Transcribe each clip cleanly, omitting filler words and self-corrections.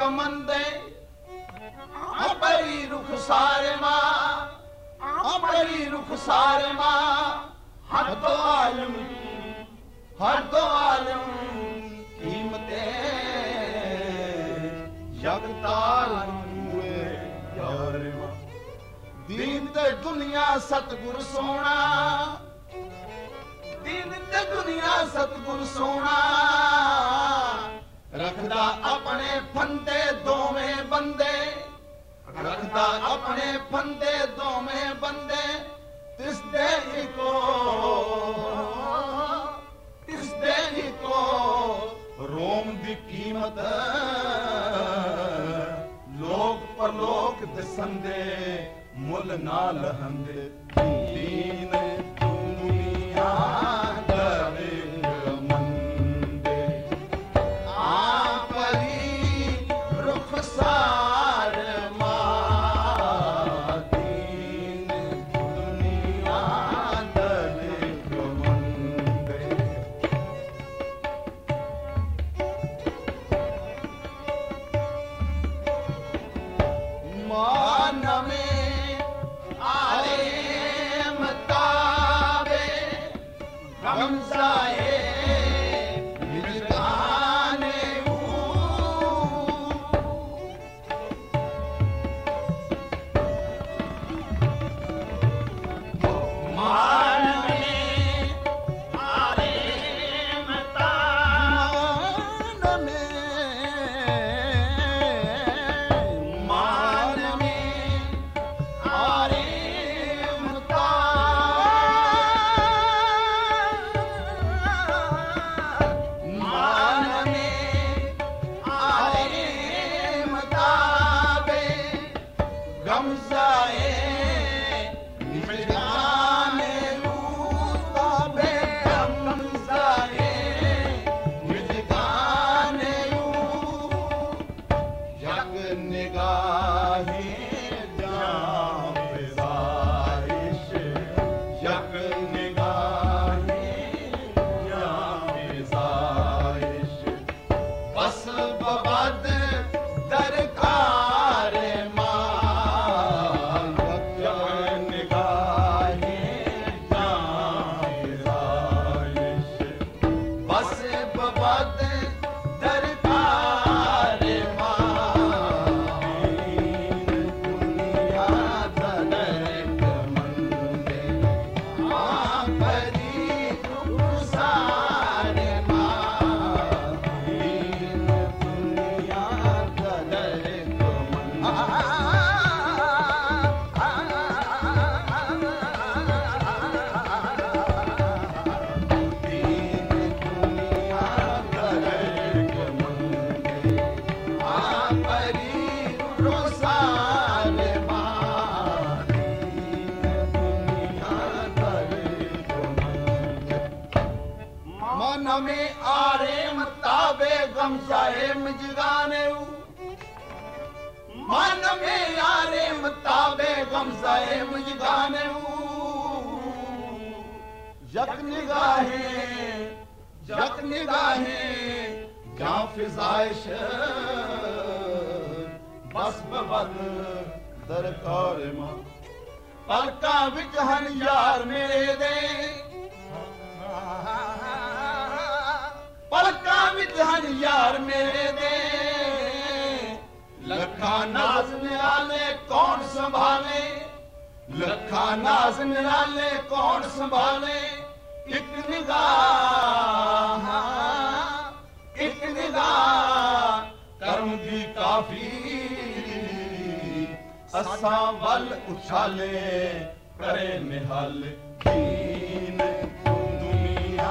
मंदे अपरी रुख सारे मां अपरी रुख सारे मां हर तो आलम कीमते जगतार हुए यार मां दीन ते दुनिया सतगुर सोना दीन ते दुनिया सतगुर सोना रखदा अपने फंदे दोवें बंदे रखदा अपने फंदे दोवें बंदे तिस दे को रोम दी कीमत लोक परलोक दसंदे मुल ना लहंदे दीन दुनिया जक निगाहें जा फिजाइश बस बद दरकार मां पलका विच हन यार मेरे दे पलका विच हन यार मेरे दे लखा नाज निराले कौन संभाले लखा नाज निराले कौन संभाले एक निगाह कर्म दी काफी असा वल उछाले करे निहाल दीन दुनिया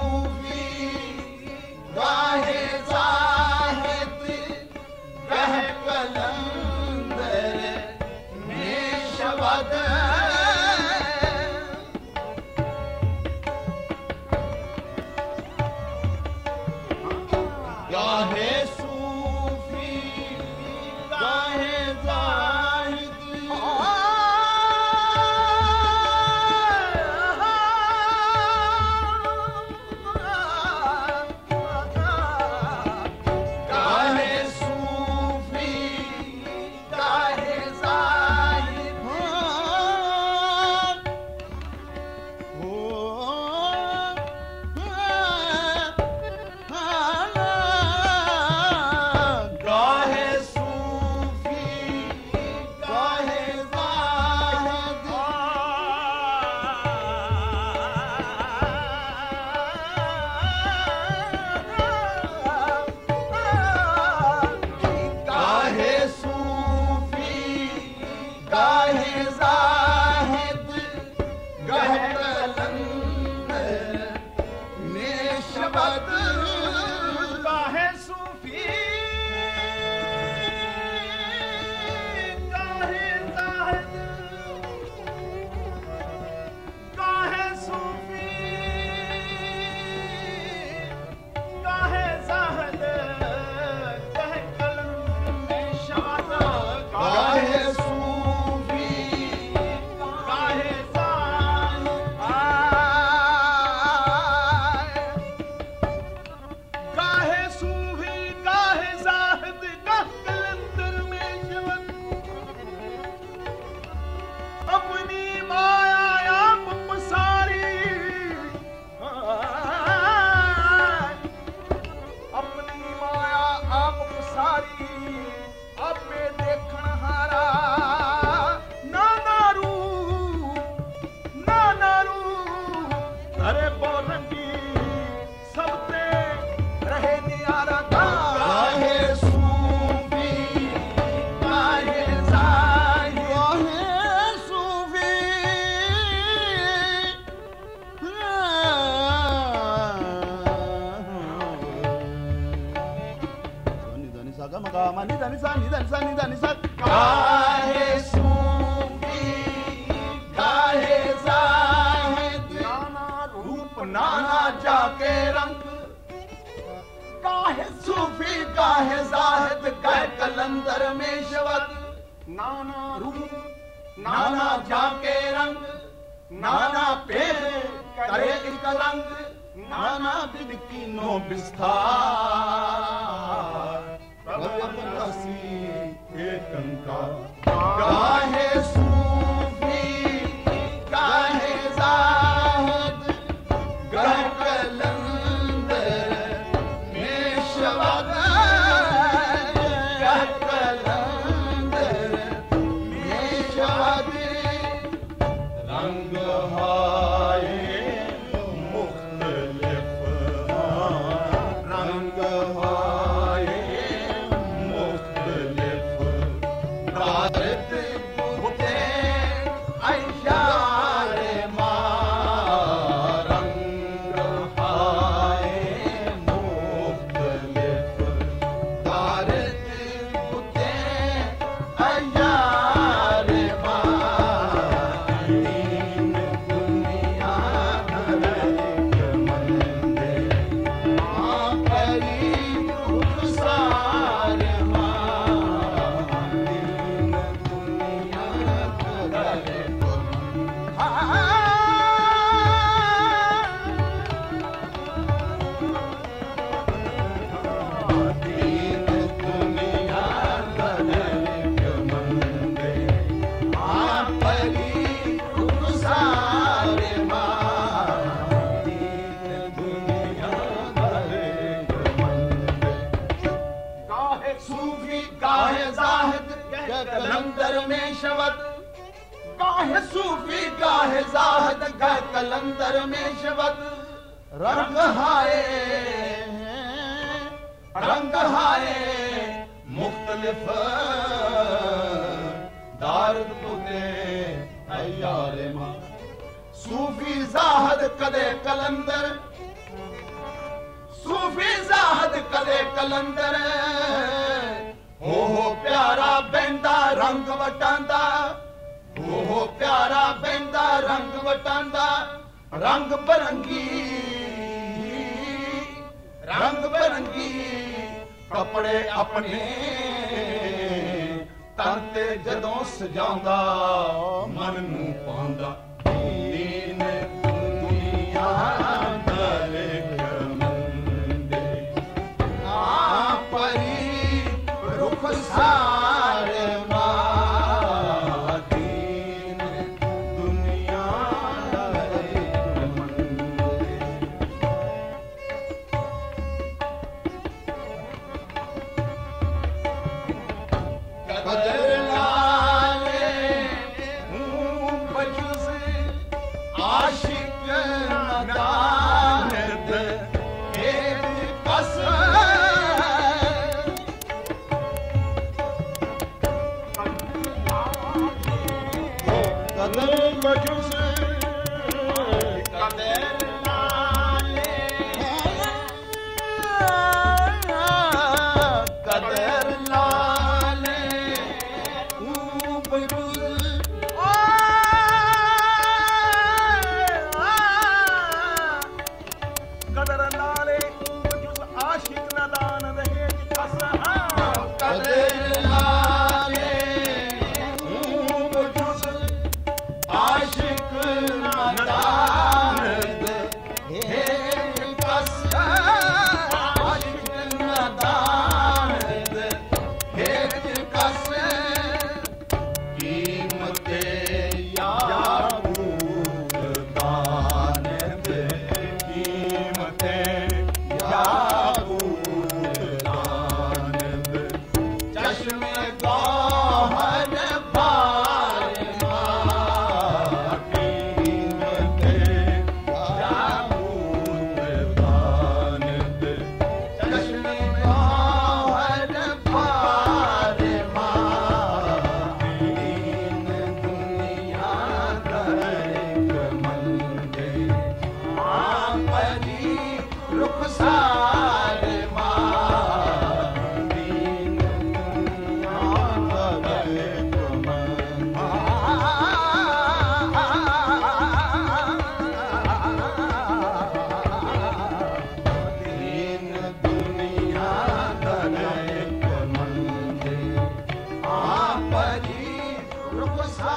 गाहे जाहिद काहे जाहिद गए कलंदर में शवद नाना रूप नाना जाके रंग नाना पेड़ करे एक रंग नाना बिद की नो विस्तार प्रभु नसी एक कंकार काहे सूफी काहे जाहिद गए कलंदर में शवद गए कलंदर में शवद रंग हाय मुख्तलिफ रंग हाय मुख्तलिफ भारत बुते अय्यारे मां रंग हाय मुख्तलिफ भारत बुते अय्यारे कलंदर में शवद काहे सूफी काहे जाहिद गए कलंदर में शवद रंग हाय मुख्तलिफ दारद पुते अय्यारे मां सूफी जाहिद कदे कलंदर सूफी जाहिद कदे कलंदर हो प्यारा बेंदा रंग वटांदा हो प्यारा बेंदा रंग वटांदा रंग बरंगी कपड़े अपने तन ते जदों सजांदा मन नू पांदा दीन दुनिया दरे कमंदे आ परी रुख सारे मां दीन दुनिया दरे कमंदे कदर लाले बजुज आशिक नदानत एक कसम कदर बजुज कदर लाले कदर लाले बजुज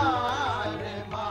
रे मा